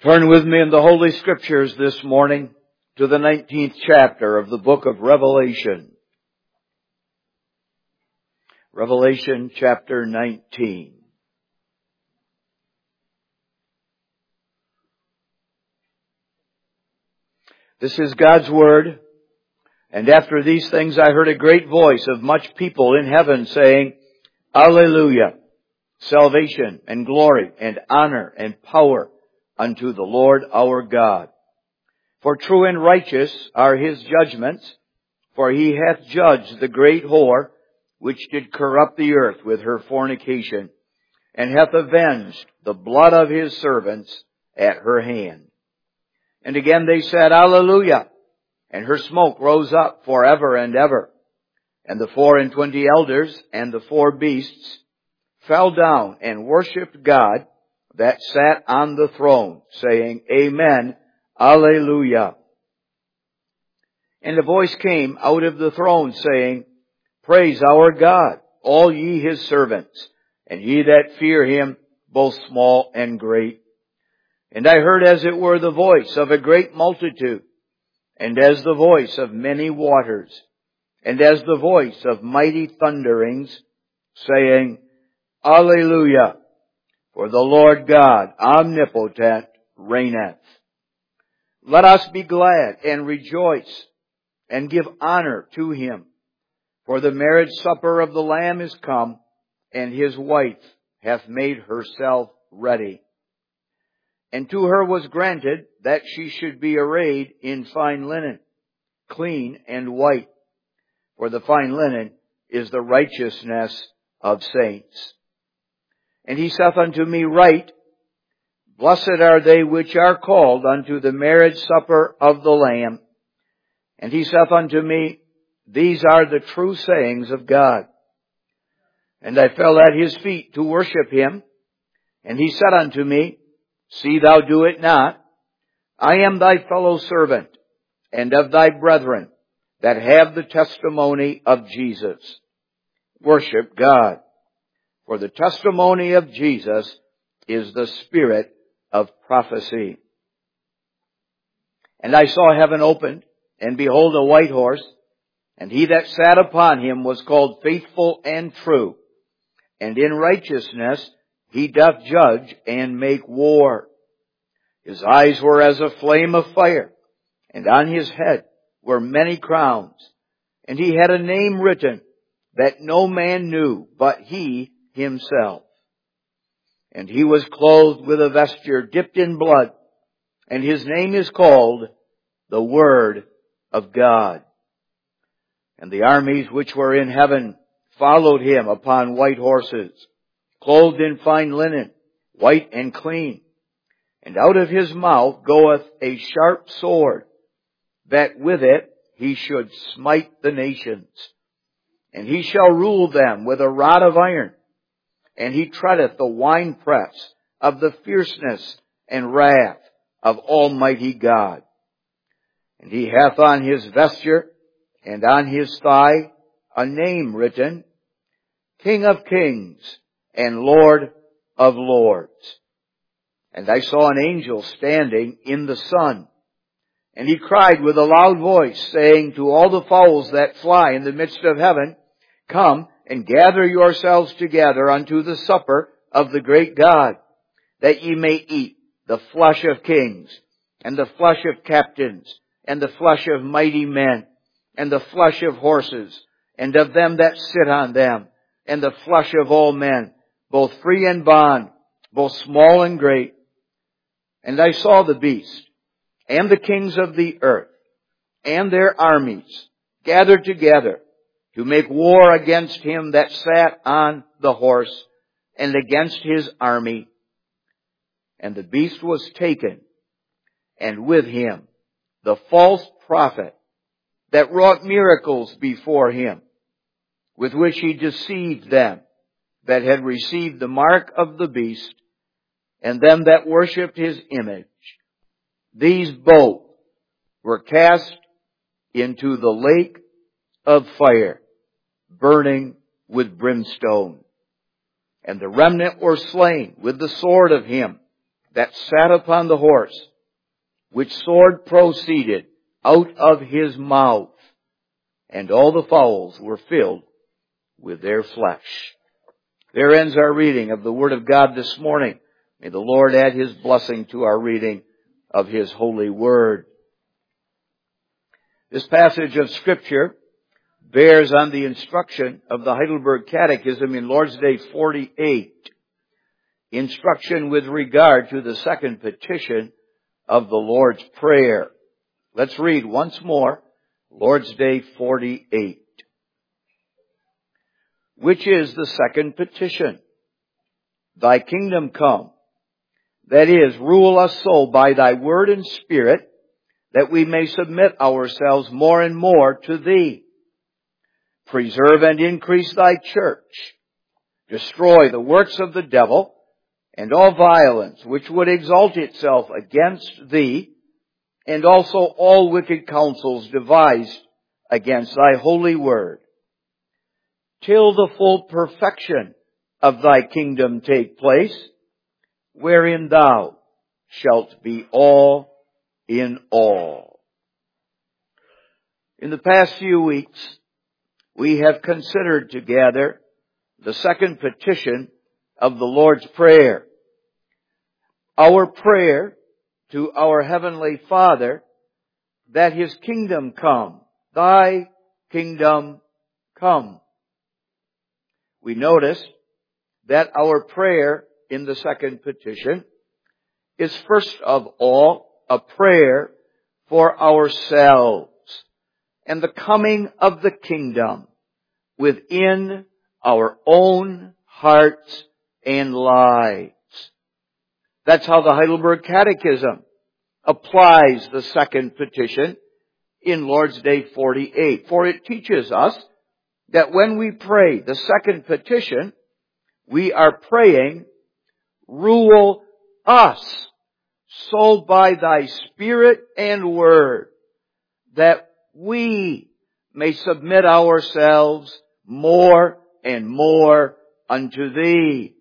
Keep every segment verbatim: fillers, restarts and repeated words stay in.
Turn with me in the Holy Scriptures this morning to the nineteenth chapter of the book of Revelation. Revelation chapter nineteen. This is God's Word. And after these things I heard a great voice of much people in heaven saying, Alleluia! Salvation and glory and honor and power unto the Lord our God. For true and righteous are His judgments, for He hath judged the great whore, which did corrupt the earth with her fornication, and hath avenged the blood of His servants at her hand. And again they said, Alleluia! And her smoke rose up forever and ever. And the four and twenty elders and the four beasts fell down and worshipped God that sat on the throne, saying, Amen, Alleluia. And a voice came out of the throne, saying, Praise our God, all ye His servants, and ye that fear Him, both small and great. And I heard as it were the voice of a great multitude, and as the voice of many waters, and as the voice of mighty thunderings, saying, Alleluia! For the Lord God omnipotent reigneth. Let us be glad and rejoice and give honor to Him. For the marriage supper of the Lamb is come, and His wife hath made herself ready. And to her was granted that she should be arrayed in fine linen, clean and white. For the fine linen is the righteousness of saints. And He saith unto me, Write, Blessed are they which are called unto the marriage supper of the Lamb. And He saith unto me, These are the true sayings of God. And I fell at His feet to worship Him. And He said unto me, See thou do it not. I am thy fellow servant, and of thy brethren that have the testimony of Jesus. Worship God. For the testimony of Jesus is the spirit of prophecy. And I saw heaven opened, and behold a white horse, and he that sat upon him was called Faithful and True, and in righteousness he doth judge and make war. His eyes were as a flame of fire, and on his head were many crowns, and he had a name written that no man knew but he Himself. And he was clothed with a vesture dipped in blood, and his name is called the Word of God. And the armies which were in heaven followed him upon white horses, clothed in fine linen, white and clean. And out of his mouth goeth a sharp sword, that with it he should smite the nations. And he shall rule them with a rod of iron. And he treadeth the winepress of the fierceness and wrath of Almighty God. And he hath on his vesture and on his thigh a name written, King of Kings and Lord of Lords. And I saw an angel standing in the sun. And he cried with a loud voice, saying to all the fowls that fly in the midst of heaven, Come and gather yourselves together unto the supper of the great God, that ye may eat the flesh of kings, and the flesh of captains, and the flesh of mighty men, and the flesh of horses, and of them that sit on them, and the flesh of all men, both free and bond, both small and great. And I saw the beast, and the kings of the earth, and their armies, gathered together, to make war against him that sat on the horse, and against his army. And the beast was taken, and with him the false prophet that wrought miracles before him, with which he deceived them that had received the mark of the beast, and them that worshipped his image. These both were cast into the lake of fire, burning with brimstone. And the remnant were slain with the sword of him that sat upon the horse, which sword proceeded out of his mouth, and all the fowls were filled with their flesh. There ends our reading of the Word of God this morning. May the Lord add His blessing to our reading of His holy Word. This passage of Scripture bears on the instruction of the Heidelberg Catechism in Lord's Day forty-eight. Instruction with regard to the second petition of the Lord's Prayer. Let's read once more Lord's Day forty-eight. Which is the second petition? Thy kingdom come. That is, rule us so by Thy word and Spirit that we may submit ourselves more and more to Thee. Preserve and increase Thy church. Destroy the works of the devil and all violence which would exalt itself against Thee, and also all wicked counsels devised against Thy holy word. Till the full perfection of Thy kingdom take place, wherein Thou shalt be all in all. In the past few weeks, we have considered together the second petition of the Lord's Prayer. Our prayer to our Heavenly Father that His kingdom come, Thy kingdom come. We notice that our prayer in the second petition is first of all a prayer for ourselves and the coming of the kingdom within our own hearts and lives. That's how the Heidelberg Catechism applies the second petition in Lord's Day forty-eight. For it teaches us that when we pray the second petition, we are praying, rule us so by Thy Spirit and Word that we may submit ourselves more and more unto Thee.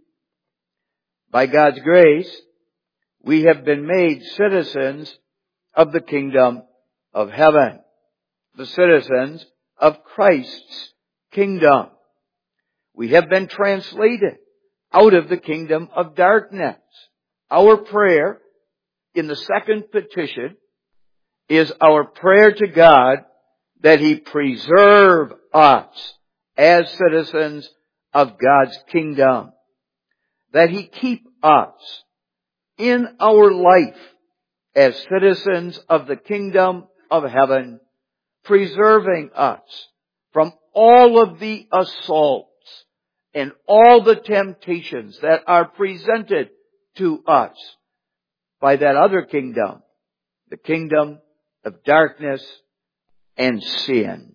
By God's grace, we have been made citizens of the kingdom of heaven, the citizens of Christ's kingdom. We have been translated out of the kingdom of darkness. Our prayer in the second petition is our prayer to God that He preserve us as citizens of God's kingdom, that He keep us in our life as citizens of the kingdom of heaven, preserving us from all of the assaults and all the temptations that are presented to us by that other kingdom, the kingdom of darkness and sin.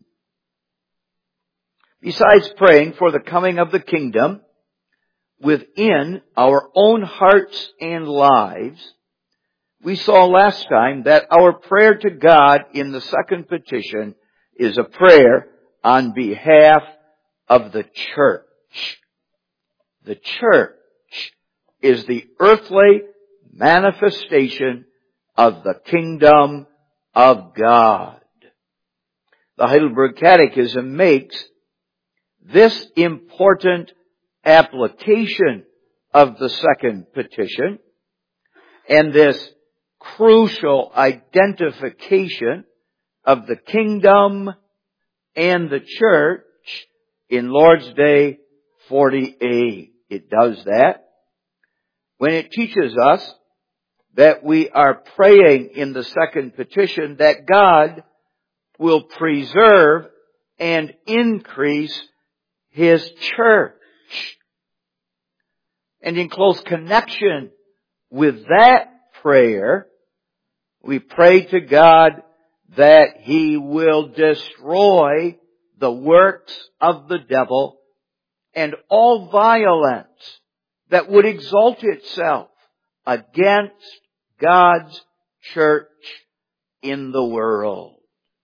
Besides praying for the coming of the kingdom within our own hearts and lives, we saw last time that our prayer to God in the second petition is a prayer on behalf of the church. The church is the earthly manifestation of the kingdom of God. The Heidelberg Catechism makes this important application of the second petition and this crucial identification of the kingdom and the church in Lord's Day forty-eight. It does that when it teaches us that we are praying in the second petition that God will preserve and increase His church. And in close connection with that prayer, we pray to God that He will destroy the works of the devil and all violence that would exalt itself against God's church in the world.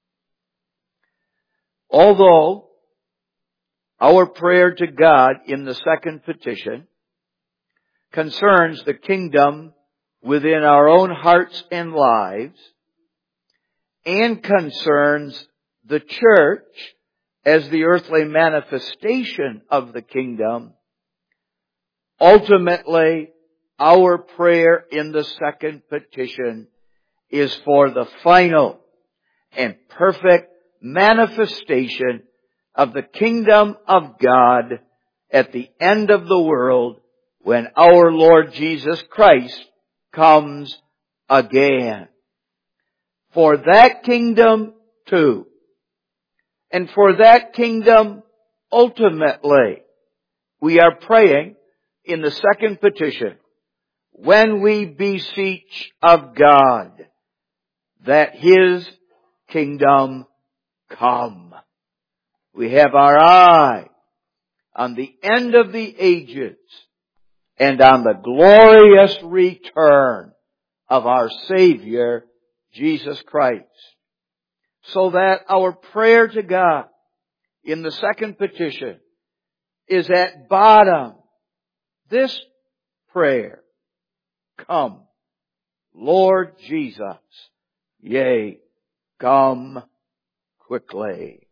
Although our prayer to God in the second petition concerns the kingdom within our own hearts and lives, and concerns the church as the earthly manifestation of the kingdom, ultimately, our prayer in the second petition is for the final and perfect manifestation of the kingdom of God at the end of the world when our Lord Jesus Christ comes again. For that kingdom too, and for that kingdom ultimately, we are praying in the second petition, when we beseech of God that His kingdom come. We have our eye on the end of the ages and on the glorious return of our Savior, Jesus Christ. So that our prayer to God in the second petition is at bottom this prayer: come, Lord Jesus, yea, come quickly.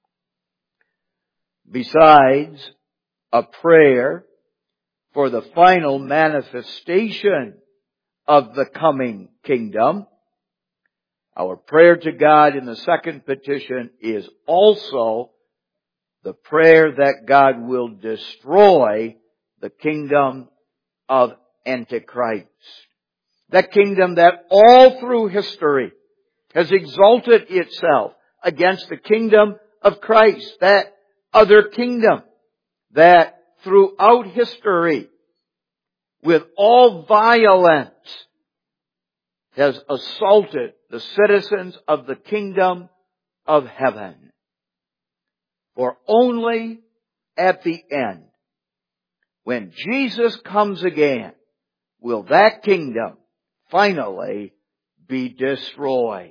Besides a prayer for the final manifestation of the coming kingdom, our prayer to God in the second petition is also the prayer that God will destroy the kingdom of Antichrist. That kingdom that all through history has exalted itself against the kingdom of Christ. That other kingdom that throughout history, with all violence, has assaulted the citizens of the kingdom of heaven. For only at the end, when Jesus comes again, will that kingdom finally be destroyed.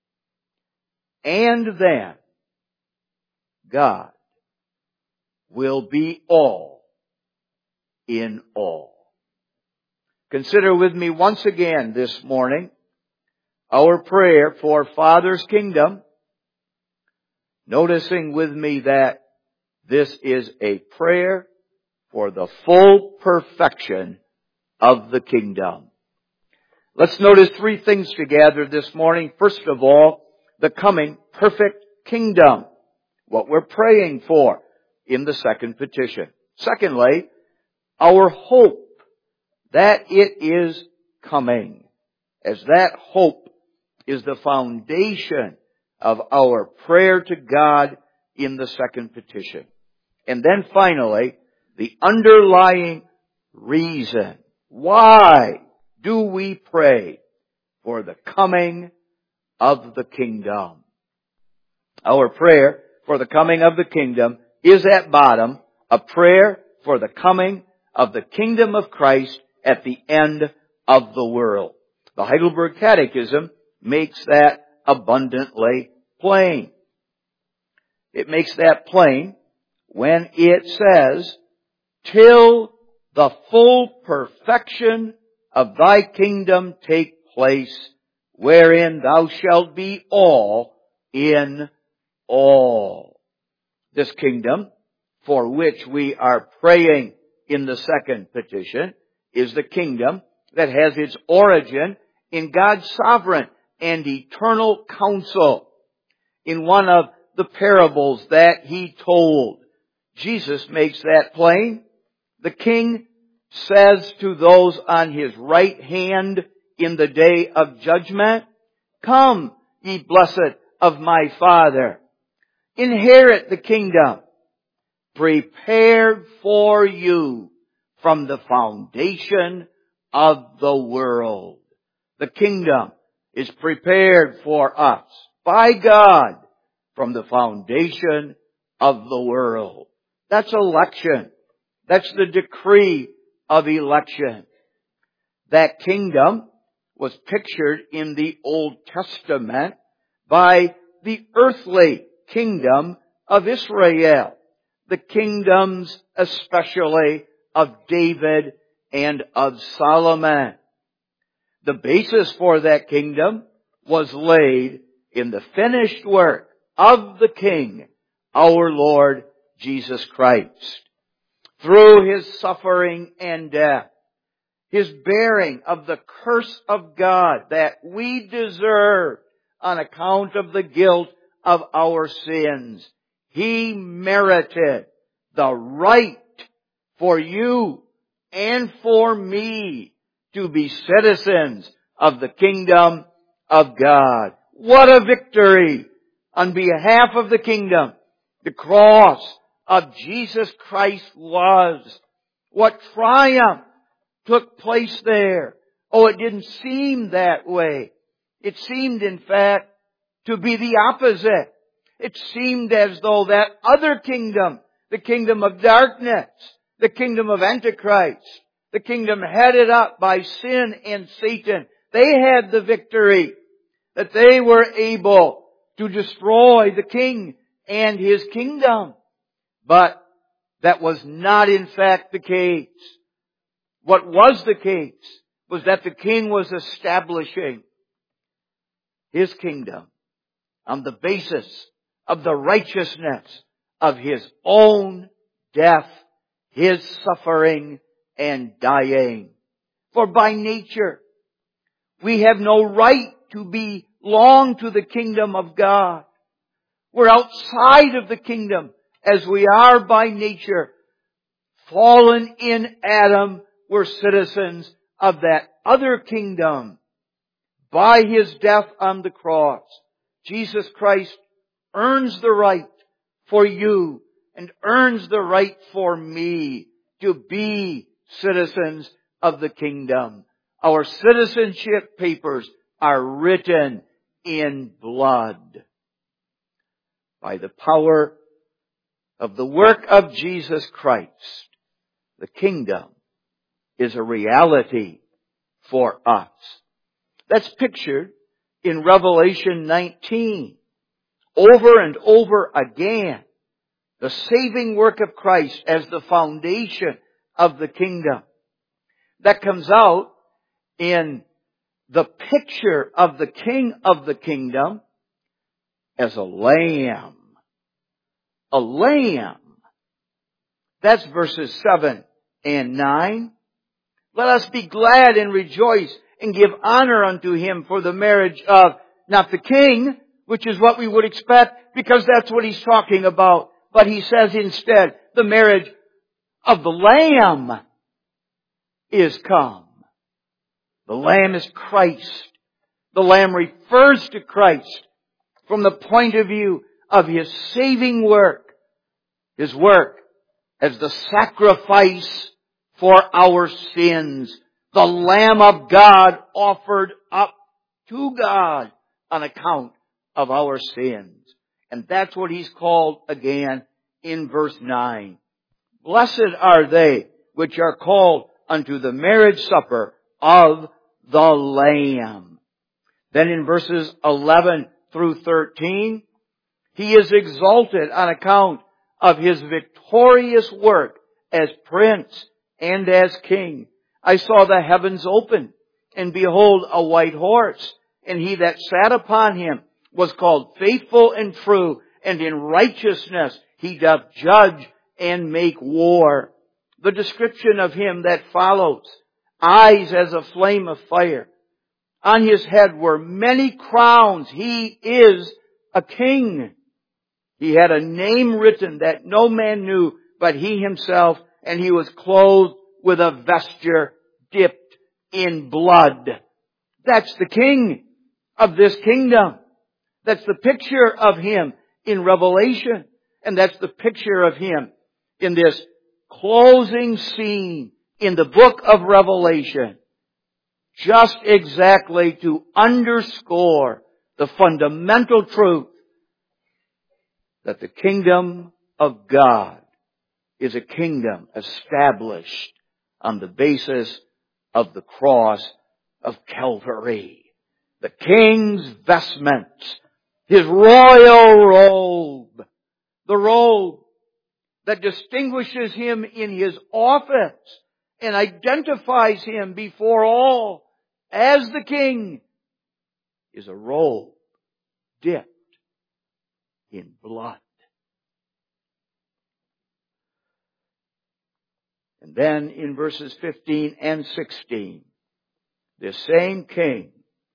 And then God will be all in all. Consider with me once again this morning our prayer for Father's kingdom, noticing with me that this is a prayer for the full perfection of the kingdom. Let's notice three things together this morning. First of all, the coming perfect kingdom, what we're praying for in the second petition. Secondly, our hope that it is coming, as that hope is the foundation of our prayer to God in the second petition. And then finally, the underlying reason. Why do we pray for the coming of the kingdom? Our prayer for the coming of the kingdom is at bottom a prayer for the coming of the kingdom of Christ at the end of the world. The Heidelberg Catechism makes that abundantly plain. It makes that plain when it says, till the full perfection of thy kingdom take place, wherein thou shalt be all in all. This kingdom, for which we are praying in the second petition, is the kingdom that has its origin in God's sovereign and eternal counsel. In one of the parables that He told, Jesus makes that plain. The King says to those on His right hand in the day of judgment, come, ye blessed of my Father, inherit the kingdom prepared for you from the foundation of the world. The kingdom is prepared for us by God from the foundation of the world. That's election. That's the decree of election. That kingdom was pictured in the Old Testament by the earthly kingdom of Israel. The kingdoms especially of David and of Solomon. The basis for that kingdom was laid in the finished work of the King, our Lord Jesus Christ. Through His suffering and death, His bearing of the curse of God that we deserve on account of the guilt of our sins, He merited the right for you and for me to be citizens of the kingdom of God. What a victory on behalf of the kingdom the cross of Jesus Christ was. What triumph took place there. Oh, it didn't seem that way. It seemed, in fact, to be the opposite. It seemed as though that other kingdom, the kingdom of darkness, the kingdom of Antichrist, the kingdom headed up by sin and Satan, they had the victory, that they were able to destroy the king and his kingdom. But that was not in fact the case. What was the case was that the king was establishing his kingdom on the basis of the righteousness of His own death, His suffering and dying. For by nature, we have no right to belong to the kingdom of God. We're outside of the kingdom as we are by nature. Fallen in Adam, we're citizens of that other kingdom. By His death on the cross, Jesus Christ earns the right for you and earns the right for me to be citizens of the kingdom. Our citizenship papers are written in blood. By the power of the work of Jesus Christ, the kingdom is a reality for us. That's pictured in Revelation nineteen. Over and over again, the saving work of Christ as the foundation of the kingdom. That comes out in the picture of the King of the kingdom as a lamb. A lamb. That's verses seven and nine. Let us be glad and rejoice and give honor unto Him for the marriage of, not the king, which is what we would expect, because that's what he's talking about. But he says instead, the marriage of the Lamb is come. The Lamb is Christ. The Lamb refers to Christ from the point of view of His saving work. His work as the sacrifice for our sins. The Lamb of God offered up to God on account of our sins. And that's what He's called again in verse nine. Blessed are they which are called unto the marriage supper of the Lamb. Then in verses eleven through thirteen, He is exalted on account of His victorious work as Prince and as King. I saw the heavens open, and behold a white horse, and He that sat upon him was called Faithful and True, and in righteousness He doth judge and make war. The description of Him that follows: eyes as a flame of fire. On His head were many crowns. He is a king. He had a name written that no man knew but He Himself, and He was clothed with a vesture dipped in blood. That's the King of this kingdom. That's the picture of Him in Revelation. And that's the picture of Him in this closing scene in the book of Revelation. Just exactly to underscore the fundamental truth that the kingdom of God is a kingdom established on the basis of the cross of Calvary. The King's vestments, His royal robe, the robe that distinguishes Him in His office and identifies Him before all as the King is a robe dipped in blood. And then in verses fifteen and sixteen, this same King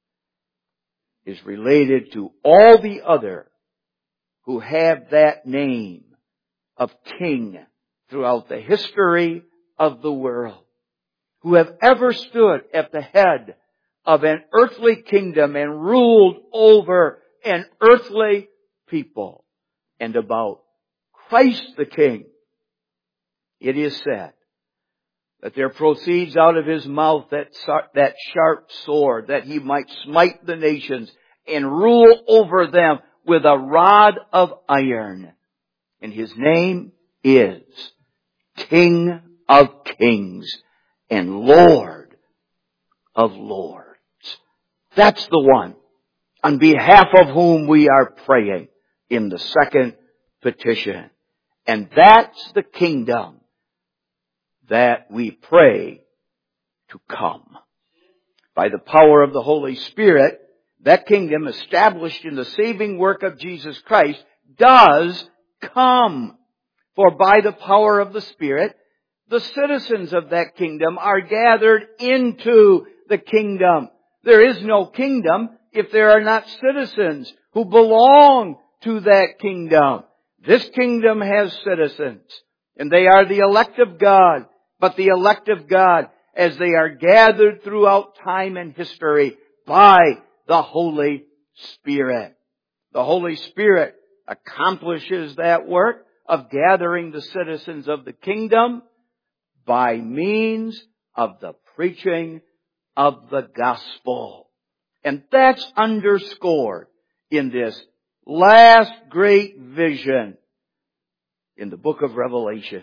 is related to all the other who have that name of King throughout the history of the world, who have ever stood at the head of an earthly kingdom and ruled over an earthly people. And about Christ the King, it is said that there proceeds out of His mouth that, that sharp sword, that He might smite the nations and rule over them with a rod of iron. And His name is King of Kings and Lord of Lords. That's the one on behalf of whom we are praying in the second petition. And that's the kingdom that we pray to come. By the power of the Holy Spirit, that kingdom established in the saving work of Jesus Christ does come. For by the power of the Spirit, the citizens of that kingdom are gathered into the kingdom. There is no kingdom if there are not citizens who belong to that kingdom. This kingdom has citizens, and they are the elect of God. But the elect of God, as they are gathered throughout time and history by the Holy Spirit. The Holy Spirit accomplishes that work of gathering the citizens of the kingdom by means of the preaching of the gospel. And that's underscored in this last great vision in the book of Revelation.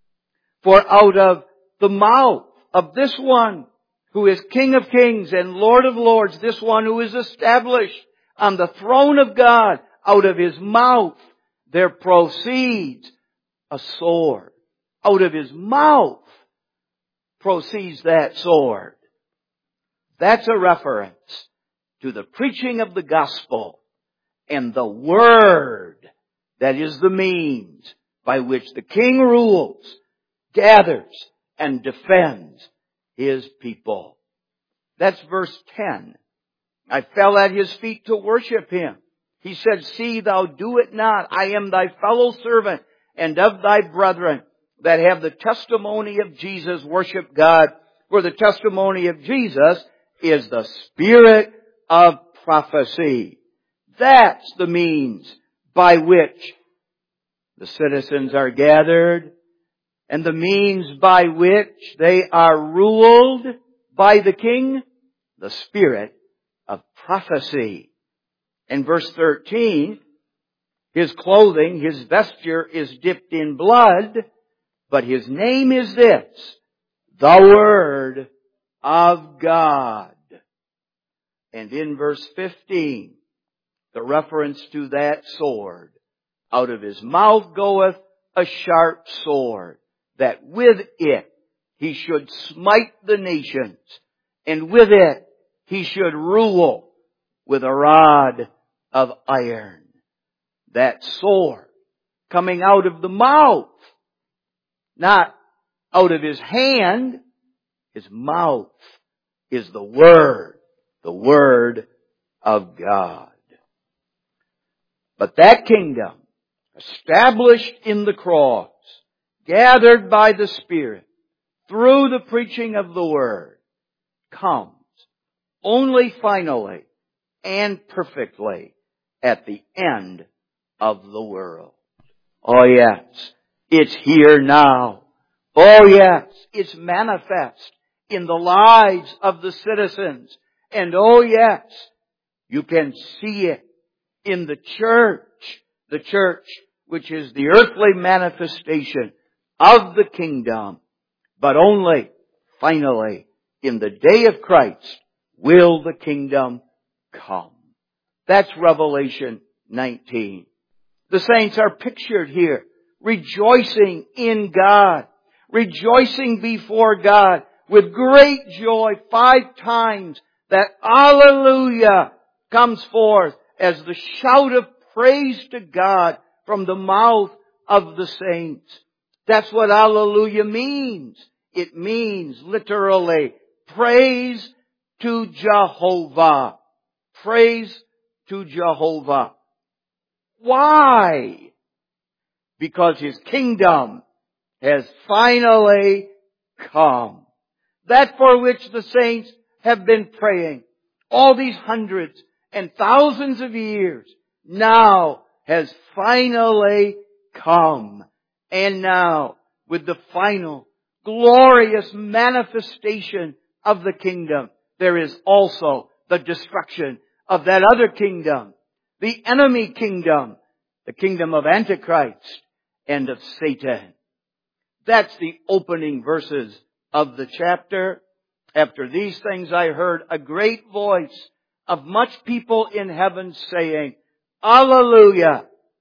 For out of the mouth of this one who is King of Kings and Lord of Lords, this one who is established on the throne of God, out of His mouth there proceeds a sword. Out of His mouth proceeds that sword. That's a reference to the preaching of the gospel and the word that is the means by which the King rules, gathers, and defends His people. That's verse ten. I fell at His feet to worship Him. He said, see, thou do it not. I am thy fellow servant and of thy brethren that have the testimony of Jesus. Worship God. For the testimony of Jesus is the spirit of prophecy. That's the means by which the citizens are gathered, and the means by which they are ruled by the King, the spirit of prophecy. In verse thirteen, His clothing, His vesture is dipped in blood, but His name is this, the Word of God. And in verse fifteen, the reference to that sword, out of His mouth goeth a sharp sword, that with it He should smite the nations, and with it He should rule with a rod of iron. That sword coming out of the mouth, not out of His hand. His mouth is the Word, the Word of God. But that kingdom, established in the cross, gathered by the Spirit, through the preaching of the Word, comes only finally and perfectly at the end of the world. Oh yes, it's here now. Oh yes, it's manifest in the lives of the citizens. And oh yes, you can see it in the church. The church, which is the earthly manifestation of the kingdom. But only, finally, in the day of Christ, will the kingdom come. That's Revelation nineteen. The saints are pictured here, rejoicing in God, rejoicing before God with great joy. Five times that Alleluia comes forth as the shout of praise to God from the mouth of the saints. That's what Alleluia means. It means literally praise to Jehovah. Praise to Jehovah. Why? Because His kingdom has finally come. That for which the saints have been praying all these hundreds and thousands of years now has finally come. And now, with the final glorious manifestation of the kingdom, there is also the destruction of that other kingdom, the enemy kingdom, the kingdom of Antichrist and of Satan. That's the opening verses of the chapter. After these things I heard a great voice of much people in heaven saying, Alleluia!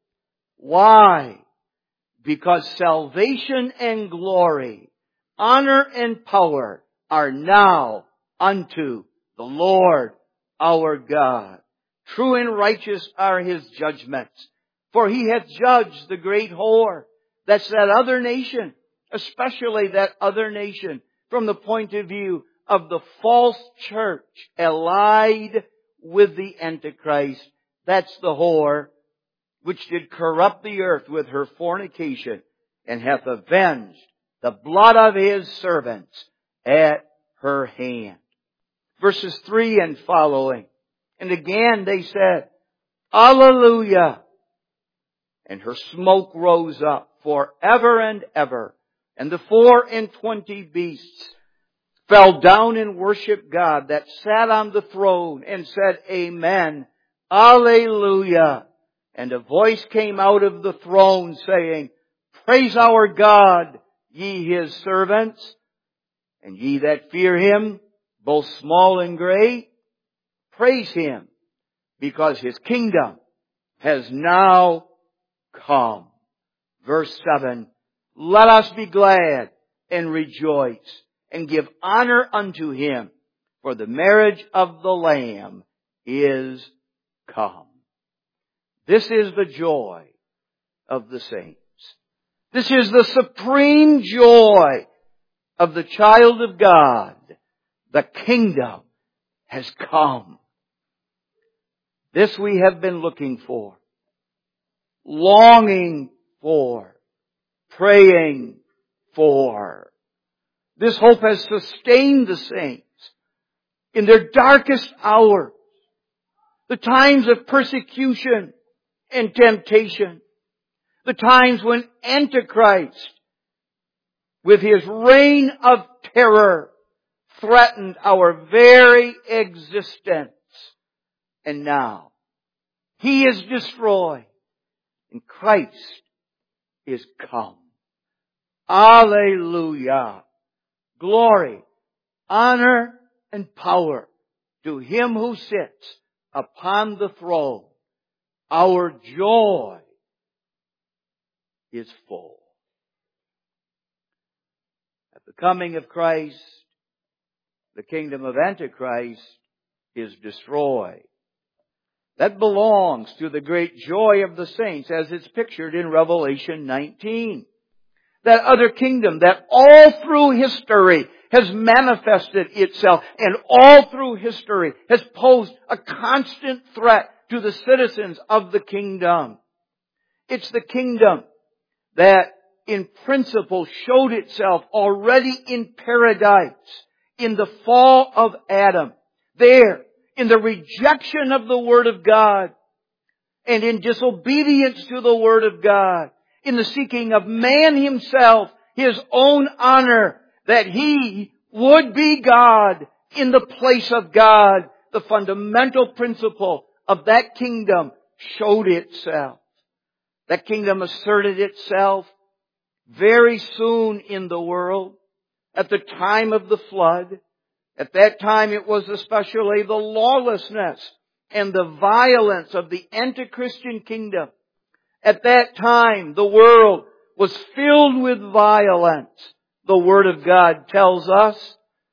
Why? Because salvation and glory, honor and power are now unto the Lord our God. True and righteous are His judgments, for He hath judged the great whore. That's that other nation, especially that other nation, from the point of view of the false church allied with the Antichrist. That's the whore which did corrupt the earth with her fornication, and hath avenged the blood of His servants at her hand. Verses three and following. And again they said, Alleluia! And her smoke rose up for ever and ever. And the four and twenty beasts fell down and worshipped God that sat on the throne and said, Amen. Alleluia! And a voice came out of the throne saying, Praise our God, ye His servants, and ye that fear Him, both small and great. Praise Him, because His kingdom has now come. Verse seven, Let us be glad and rejoice and give honor unto Him, for the marriage of the Lamb is come. This is the joy of the saints. This is the supreme joy of the child of God. The kingdom has come. This we have been looking for, longing for, praying for. This hope has sustained the saints in their darkest hours, the times of persecution and temptation, the times when Antichrist, with his reign of terror, threatened our very existence. And now, He is destroyed, and Christ is come. Alleluia! Glory, honor, and power to Him who sits upon the throne. Our joy is full. At the coming of Christ, the kingdom of Antichrist is destroyed. That belongs to the great joy of the saints as it's pictured in Revelation nineteen. That other kingdom that all through history has manifested itself and all through history has posed a constant threat to the citizens of the kingdom. It's the kingdom that in principle showed itself already in paradise, in the fall of Adam, there, in the rejection of the Word of God, and in disobedience to the Word of God, in the seeking of man himself, his own honor, that he would be God in the place of God. The fundamental principle of that kingdom showed itself. That kingdom asserted itself very soon in the world, at the time of the flood. At that time it was especially the lawlessness and the violence of the anti-Christian kingdom. At that time the world was filled with violence. The Word of God tells us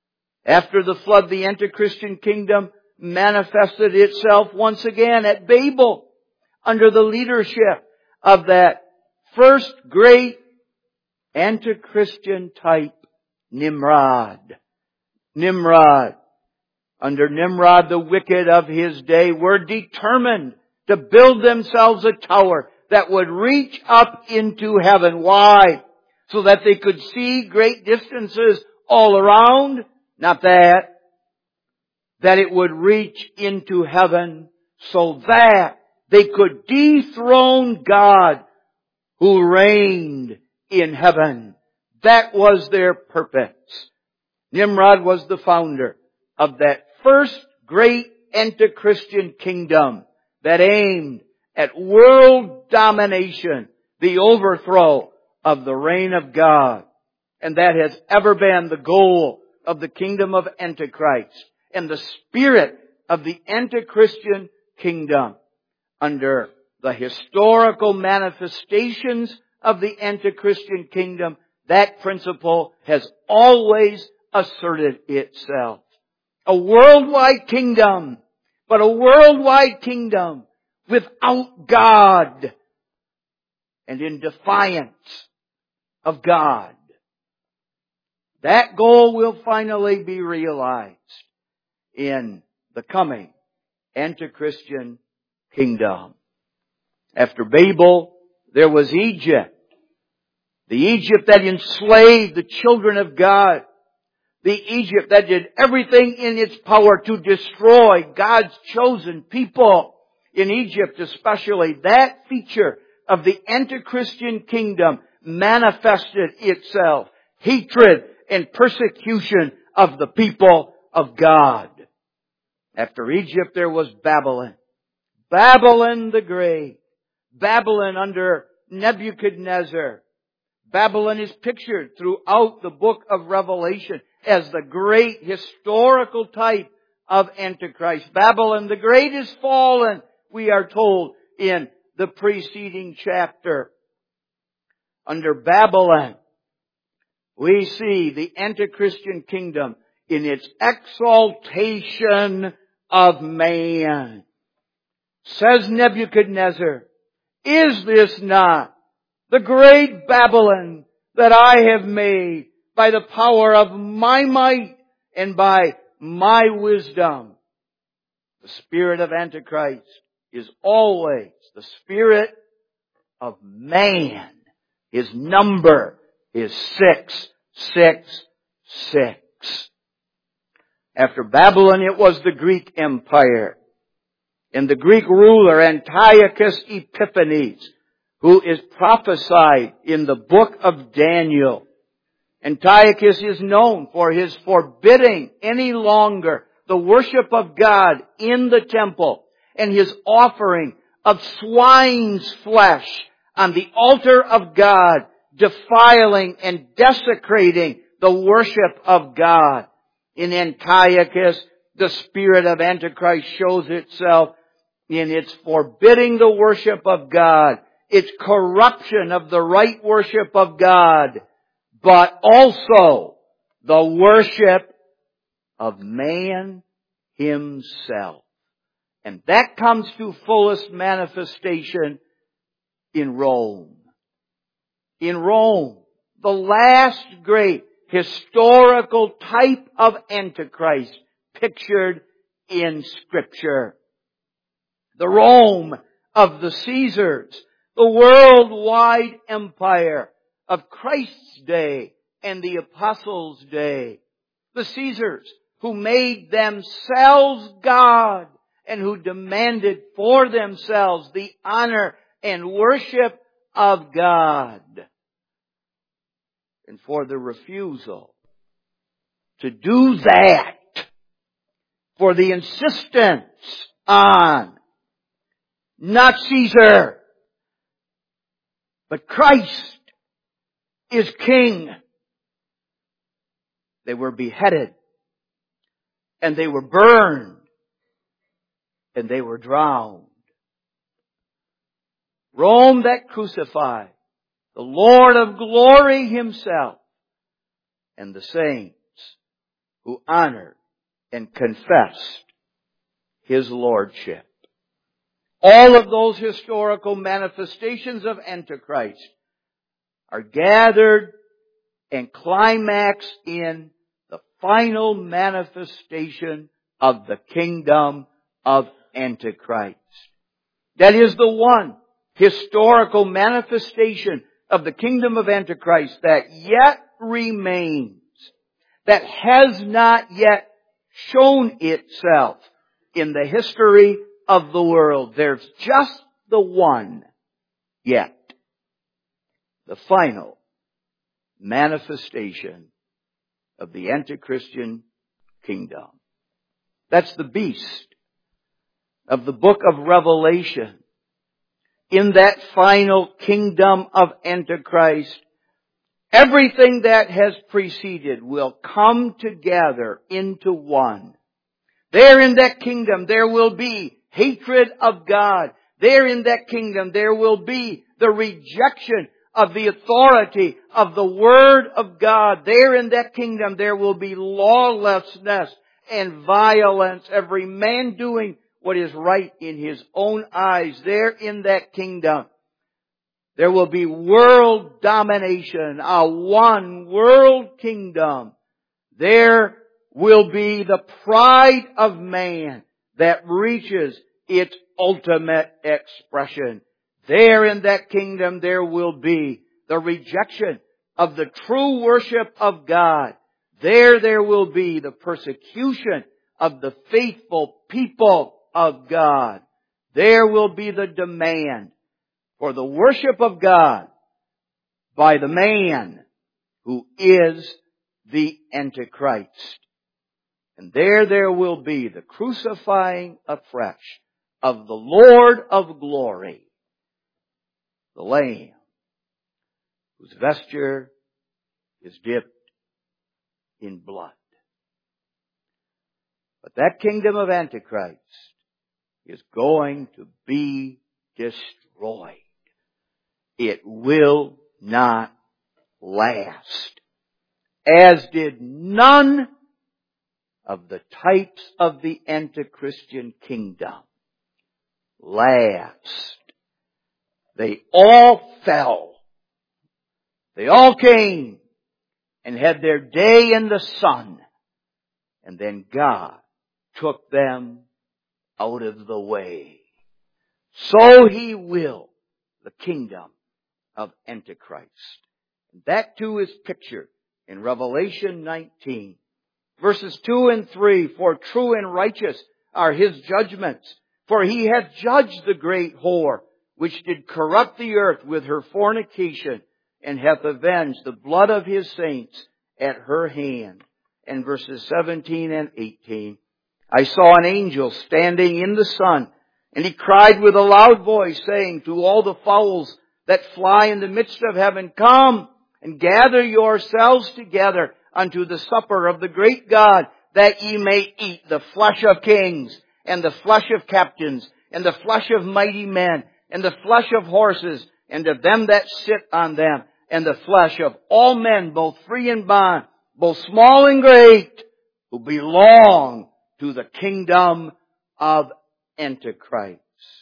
After the flood, the anti-Christian kingdom manifested itself once again at Babel under the leadership of that first great anti-Christian type, Nimrod. Nimrod. Under Nimrod, the wicked of his day were determined to build themselves a tower that would reach up into heaven. Why? So that they could see great distances all around. Not that. That it would reach into heaven so that they could dethrone God who reigned in heaven. That was their purpose. Nimrod was the founder of that first great anti-Christian kingdom that aimed at world domination, the overthrow of the reign of God. And that has ever been the goal of the kingdom of Antichrist and the spirit of the anti-Christian kingdom. Under the historical manifestations of the anti-Christian kingdom, that principle has always asserted itself. A worldwide kingdom, but a worldwide kingdom without God and in defiance of God. That goal will finally be realized in the coming anti-Christian kingdom. After Babel, there was Egypt. The Egypt that enslaved the children of God. The Egypt that did everything in its power to destroy God's chosen people. In Egypt especially, that feature of the anti-Christian kingdom manifested itself. Hatred and persecution of the people of God. After Egypt, there was Babylon. Babylon the Great. Babylon under Nebuchadnezzar. Babylon is pictured throughout the book of Revelation as the great historical type of Antichrist. Babylon the Great is fallen, we are told in the preceding chapter. Under Babylon, we see the anti-Christian kingdom in its exaltation of man. Says Nebuchadnezzar, is this not the great Babylon that I have made by the power of my might and by my wisdom? The spirit of Antichrist is always the spirit of man. His number is six six six. After Babylon, it was the Greek Empire. And the Greek ruler Antiochus Epiphanes, who is prophesied in the book of Daniel. Antiochus is known for his forbidding any longer the worship of God in the temple and his offering of swine's flesh on the altar of God, defiling and desecrating the worship of God. In Antiochus, the spirit of Antichrist shows itself in its forbidding the worship of God, its corruption of the right worship of God, but also the worship of man himself. And that comes to fullest manifestation in Rome. In Rome, the last great historical type of Antichrist pictured in Scripture. The Rome of the Caesars, the worldwide empire of Christ's day and the Apostles' day. The Caesars who made themselves God and who demanded for themselves the honor and worship of God. And for the refusal to do that, for the insistence on not Caesar, but Christ is King, they were beheaded, and they were burned, and they were drowned. Rome that crucified the Lord of glory himself, and the saints who honored and confessed His lordship. All of those historical manifestations of Antichrist are gathered and climax in the final manifestation of the kingdom of Antichrist. That is the one historical manifestation of the kingdom of Antichrist that yet remains, that has not yet shown itself in the history of the world. There's just the one yet. The final manifestation of the anti-Christian kingdom. That's the beast of the book of Revelation. In that final kingdom of Antichrist, everything that has preceded will come together into one. There in that kingdom there will be hatred of God. There in that kingdom there will be the rejection of the authority of the Word of God. There in that kingdom there will be lawlessness and violence. Every man doing what is right in his own eyes. There in that kingdom there will be world domination, a one world kingdom. There will be the pride of man that reaches its ultimate expression. There in that kingdom there will be the rejection of the true worship of God. There there will be the persecution of the faithful people of God. There will be the demand for the worship of God by the man who is the Antichrist. And there there will be the crucifying afresh of the Lord of glory, the Lamb, whose vesture is dipped in blood. But that kingdom of Antichrist is going to be destroyed. It will not last, as did none of the types of the anti-Christian kingdom last. They all fell. They all came and had their day in the sun. And then God took them out of the way. So He will the kingdom of Antichrist. And that too is pictured in Revelation nineteen. Verses two and three, for true and righteous are His judgments. For He hath judged the great whore, which did corrupt the earth with her fornication, and hath avenged the blood of His saints at her hand. And verses seventeen and eighteen, I saw an angel standing in the sun, and he cried with a loud voice, saying to all the fowls that fly in the midst of heaven, come and gather yourselves together unto the supper of the great God, that ye may eat the flesh of kings, and the flesh of captains, and the flesh of mighty men, and the flesh of horses, and of them that sit on them, and the flesh of all men, both free and bond, both small and great, who belong to the kingdom of Antichrist.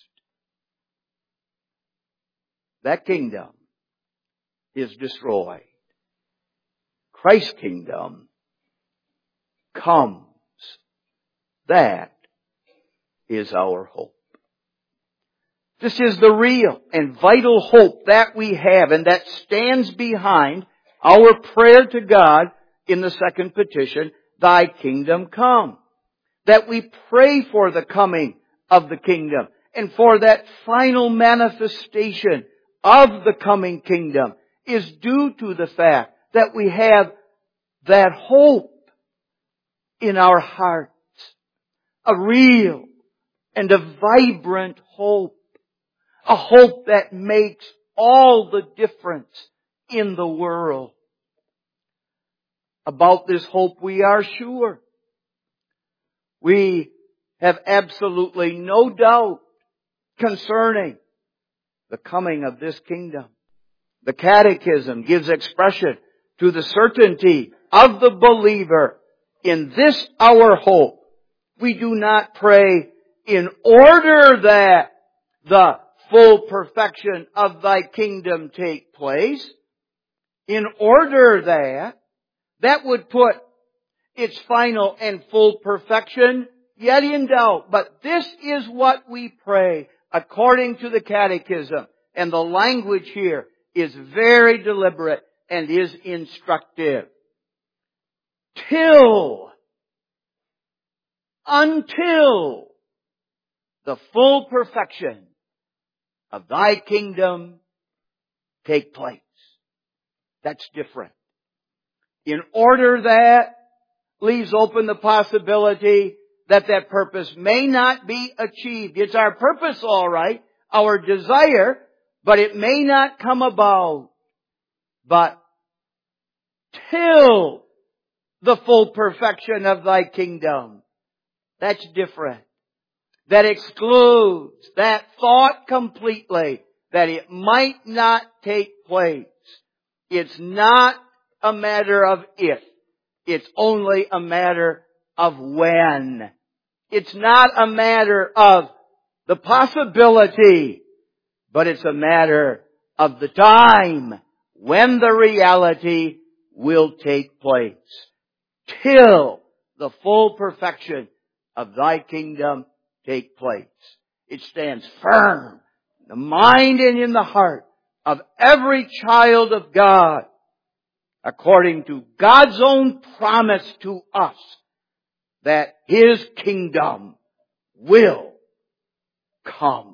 That kingdom is destroyed. Christ's kingdom comes. That is our hope. This is the real and vital hope that we have, and that stands behind our prayer to God in the second petition, Thy kingdom come. That we pray for the coming of the kingdom and for that final manifestation of the coming kingdom is due to the fact that we have that hope in our hearts. A real and a vibrant hope. A hope that makes all the difference in the world. About this hope we are sure. We have absolutely no doubt concerning the coming of this kingdom. The Catechism gives expression to the certainty of the believer in this our hope, we do not pray in order that the full perfection of Thy kingdom take place. In order that, that would put its final and full perfection yet in doubt. But this is what we pray according to the Catechism. And the language here is very deliberate and is instructive. Till, until the full perfection of Thy kingdom take place. That's different. In order that leaves open the possibility that that purpose may not be achieved. It's our purpose, all right, our desire, but it may not come about. But till the full perfection of Thy kingdom, that's different. That excludes that thought completely that it might not take place. It's not a matter of if. It's only a matter of when. It's not a matter of the possibility, but it's a matter of the time when the reality will take place. Till the full perfection of Thy kingdom take place. It stands firm in the mind and in the heart of every child of God, according to God's own promise to us that His kingdom will come.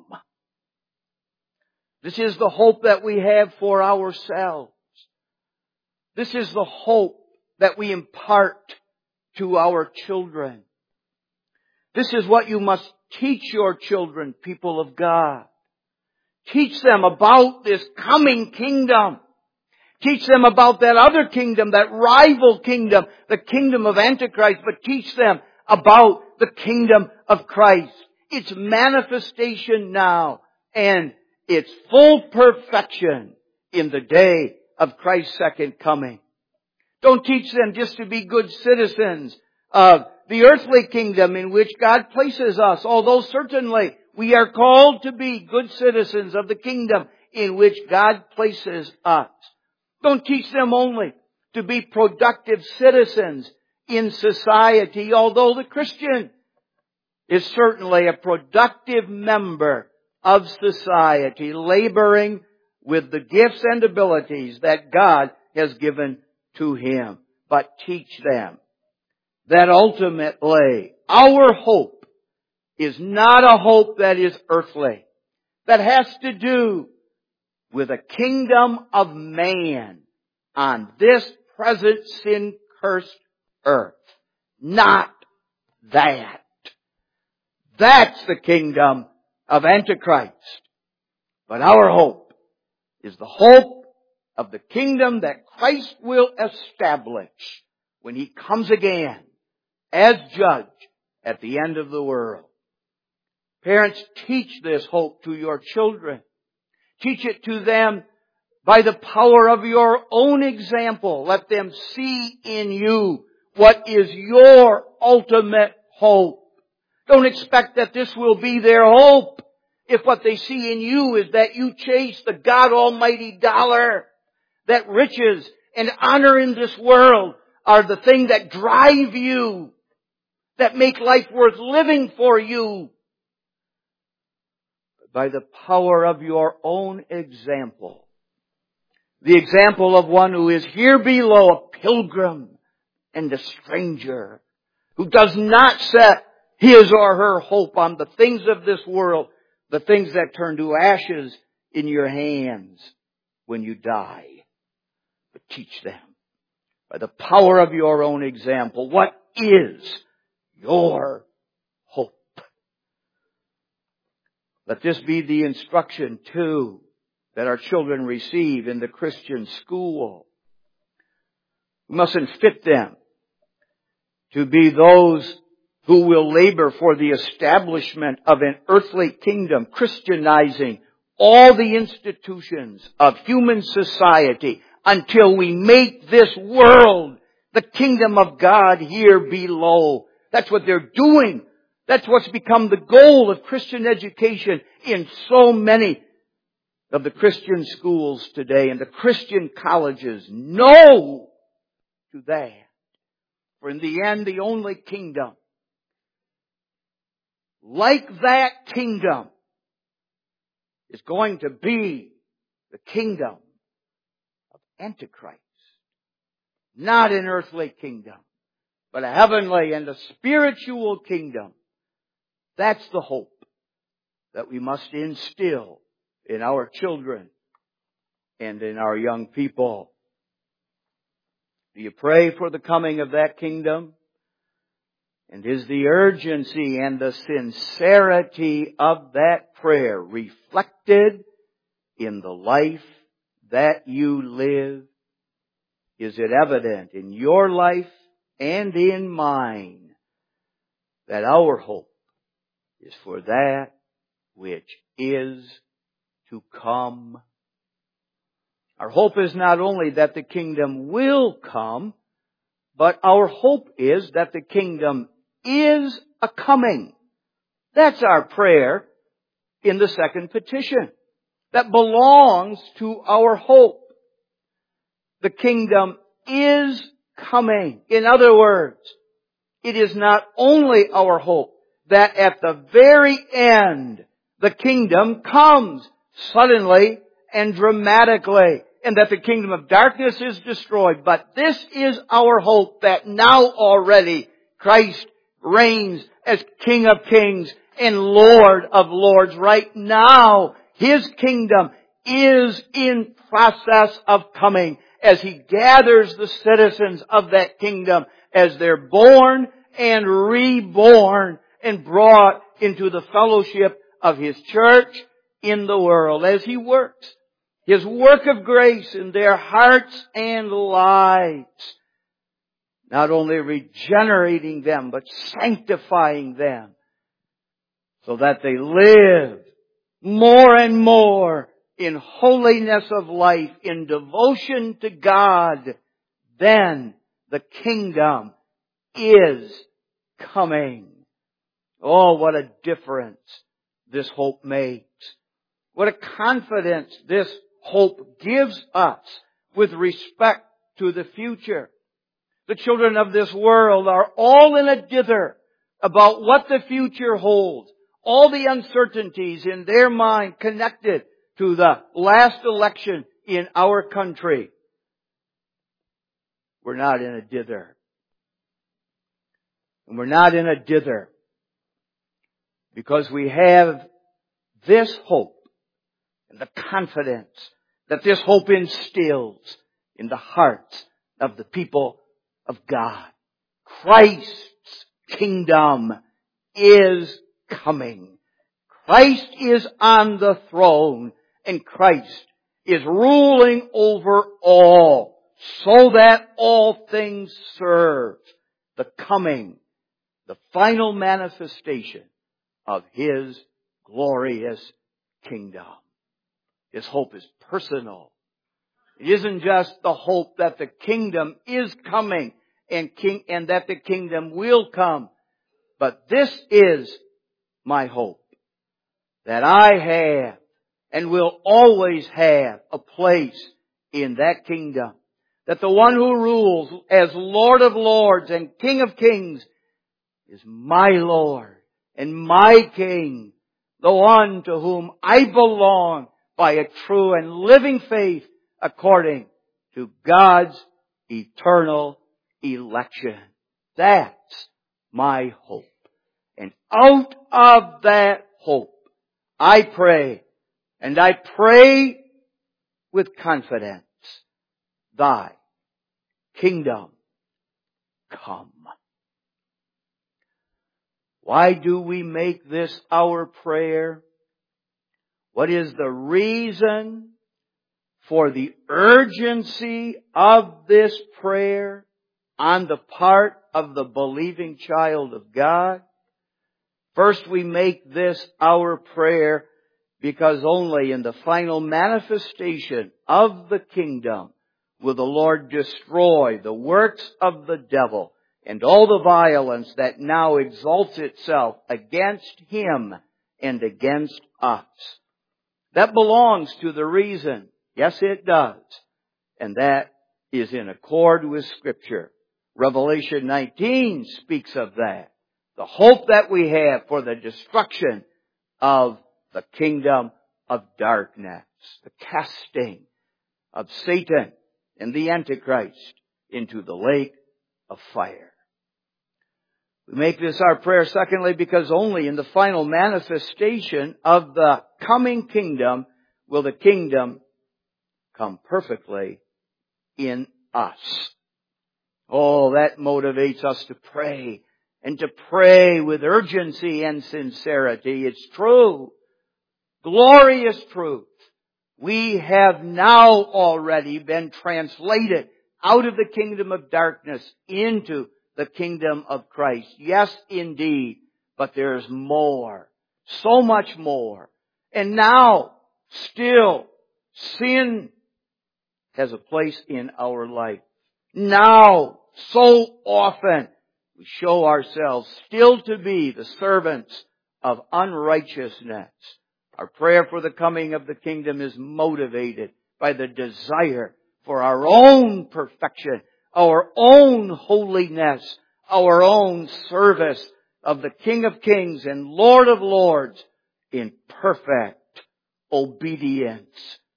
This is the hope that we have for ourselves. This is the hope that we impart to our children. This is what you must teach your children, people of God. Teach them about this coming kingdom. Teach them about that other kingdom, that rival kingdom, the kingdom of Antichrist, but teach them about the kingdom of Christ. Its manifestation now and its full perfection in the day of Christ's second coming. Don't teach them just to be good citizens of the earthly kingdom in which God places us, although certainly we are called to be good citizens of the kingdom in which God places us. Don't teach them only to be productive citizens in society, although the Christian is certainly a productive member of society, laboring with the gifts and abilities that God has given to him. But teach them that ultimately our hope is not a hope that is earthly, that has to do with a kingdom of man on this present sin-cursed earth. Not that. That's the kingdom of Antichrist. But our hope is the hope of the kingdom that Christ will establish when He comes again as judge at the end of the world. Parents, teach this hope to your children. Teach it to them by the power of your own example. Let them see in you what is your ultimate hope. Don't expect that this will be their hope if what they see in you is that you chase the God Almighty dollar, that riches and honor in this world are the thing that drive you, that make life worth living for you. By the power of your own example, the example of one who is here below, a pilgrim and a stranger, who does not set his or her hope on the things of this world, the things that turn to ashes in your hands when you die. But teach them by the power of your own example, what is your hope? Let this be the instruction, too, that our children receive in the Christian school. We mustn't fit them to be those who will labor for the establishment of an earthly kingdom, Christianizing all the institutions of human society until we make this world the kingdom of God here below. That's what they're doing. That's what's become the goal of Christian education in so many of the Christian schools today and the Christian colleges. No to that. For in the end, the only kingdom like that kingdom is going to be the kingdom of Antichrist. Not an earthly kingdom, but a heavenly and a spiritual kingdom. That's the hope that we must instill in our children and in our young people. Do you pray for the coming of that kingdom? And is the urgency and the sincerity of that prayer reflected in the life that you live? Is it evident in your life and in mine that our hope is for that which is to come? Our hope is not only that the kingdom will come, but our hope is that the kingdom is a coming. That's our prayer in the second petition. That belongs to our hope. The kingdom is coming. In other words, it is not only our hope that at the very end the kingdom comes suddenly and dramatically, and that the kingdom of darkness is destroyed, but this is our hope that now already Christ reigns as King of Kings and Lord of Lords. Right now, His kingdom is in process of coming as He gathers the citizens of that kingdom as they're born and reborn and brought into the fellowship of His church in the world as He works His work of grace in their hearts and lives. Not only regenerating them, but sanctifying them so that they live more and more in holiness of life, in devotion to God. Then the kingdom is coming. Oh, what a difference this hope makes. What a confidence this hope gives us with respect to the future. The children of this world are all in a dither about what the future holds. All the uncertainties in their mind connected to the last election in our country. We're not in a dither. And we're not in a dither because we have this hope and the confidence that this hope instills in the hearts of the people of God. Christ's kingdom is coming. Christ is on the throne, and Christ is ruling over all, so that all things serve the coming, the final manifestation of His glorious kingdom. His hope is personal. It isn't just the hope that the kingdom is coming and king and that the kingdom will come. But this is my hope, that I have and will always have a place in that kingdom. That the one who rules as Lord of Lords and King of Kings is my Lord and my King, the one to whom I belong by a true and living faith according to God's eternal election. That's my hope. And out of that hope, I pray, and I pray with confidence, Thy kingdom come. Why do we make this our prayer? What is the reason for the urgency of this prayer on the part of the believing child of God? First, we make this our prayer because only in the final manifestation of the kingdom will the Lord destroy the works of the devil and all the violence that now exalts itself against Him and against us. That belongs to the reason. Yes, it does. And that is in accord with Scripture. Revelation nineteen speaks of that. The hope that we have for the destruction of the kingdom of darkness. The casting of Satan and the Antichrist into the lake of fire. We make this our prayer, secondly, because only in the final manifestation of the coming kingdom will the kingdom come perfectly in us. Oh, that motivates us to pray, and to pray with urgency and sincerity. It's true. Glorious truth. We have now already been translated out of the kingdom of darkness into the kingdom of Christ. Yes, indeed. But there's more. So much more. And now, still, sin has a place in our life. Now, so often, we show ourselves still to be the servants of unrighteousness. Our prayer for the coming of the kingdom is motivated by the desire for our own perfection, our own holiness, our own service of the King of Kings and Lord of Lords in perfect obedience.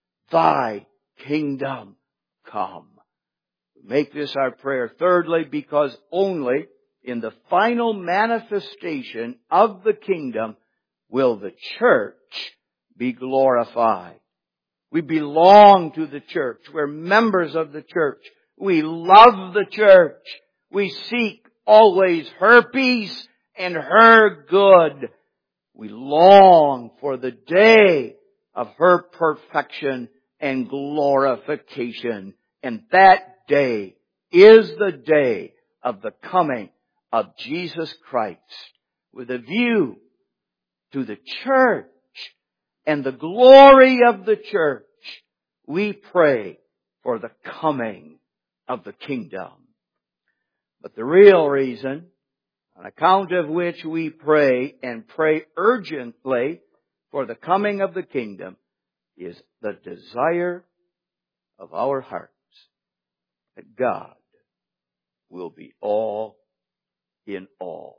Thy kingdom come. Make this our prayer. Thirdly, because only in the final manifestation of the kingdom will the church be glorified. We belong to the church. We're members of the church. We love the church. We seek always her peace and her good. We long for the day of her perfection and glorification. And that day is the day of the coming of Jesus Christ, with a view to the church and the glory of the church. We pray for the coming of the kingdom. But the real reason, on account of which we pray and pray urgently for the coming of the kingdom, is the desire of our hearts that God will be all in all.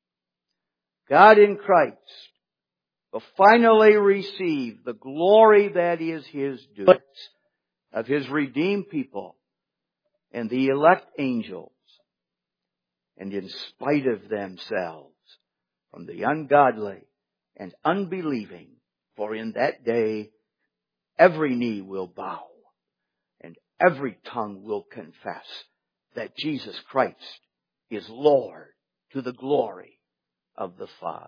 God in Christ will finally receive the glory that is His due of His redeemed people and the elect angels, and in spite of themselves from the ungodly and unbelieving, for in that day every knee will bow and every tongue will confess that Jesus Christ is Lord, to the glory of the Father.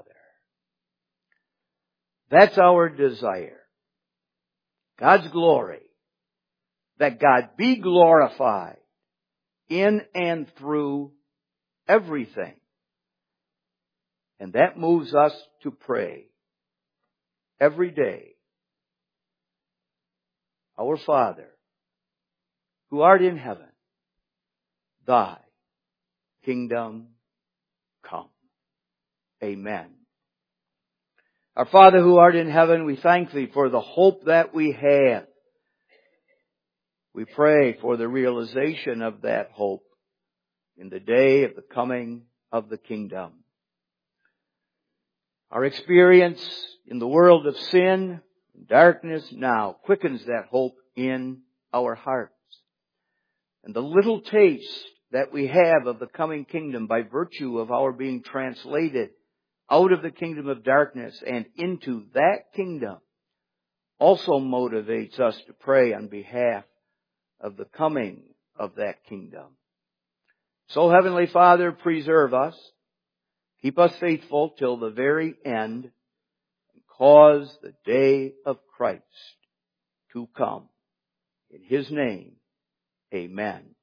That's our desire. God's glory. That God be glorified in and through everything. And that moves us to pray every day. Our Father, who art in heaven, thy kingdom come. Amen. Our Father who art in heaven, we thank Thee for the hope that we have. We pray for the realization of that hope in the day of the coming of the kingdom. Our experience in the world of sin and darkness now quickens that hope in our hearts. And the little taste that we have of the coming kingdom by virtue of our being translated out of the kingdom of darkness and into that kingdom also motivates us to pray on behalf of the coming of that kingdom. So, Heavenly Father, preserve us, keep us faithful till the very end, and cause the day of Christ to come. In His name, amen.